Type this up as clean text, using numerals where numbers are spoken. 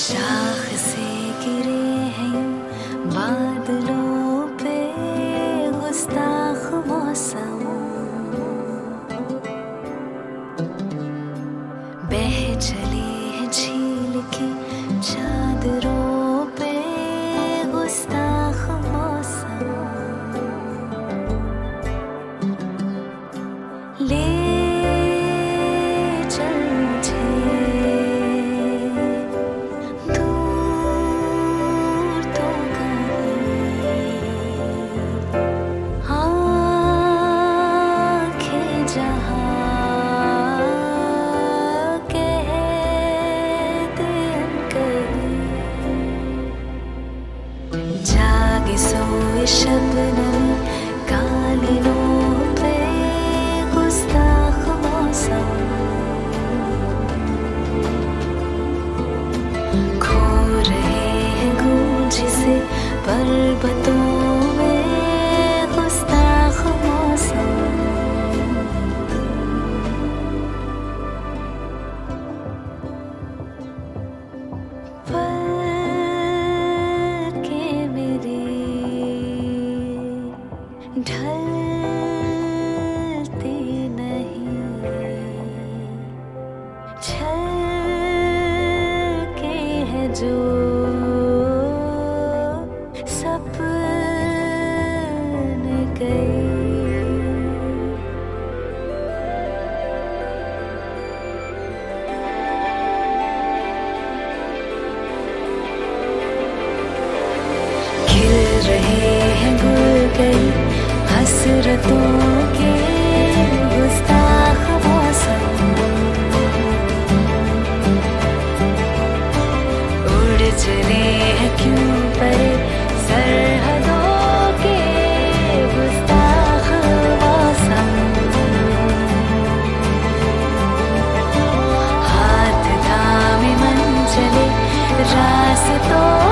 शाख से गिरे हैं बादलों पे गुस्ताख मौसम, बह चली है झील की चादरों पे गुस्ताख मौसम। ले चल मुझे दूर तो कहीं, आँखें जहाँ कह दे अनकहीं। जागे सोए शबनमी कालिनों पे गुस्ताख मौसम, खो रहे हैं गूंज से पर्वतों में गुस्ताख मौसम। पलकें मेरी ढलती नहीं, छलके है जो सपने गए। खिल रहे हैं गुल गई हसरतों के गुस्ताख मौसम, उड़ चले हैं क्यों परे सरहदों के गुस्ताख मौसम। हाथ थामे मन चले रास्तों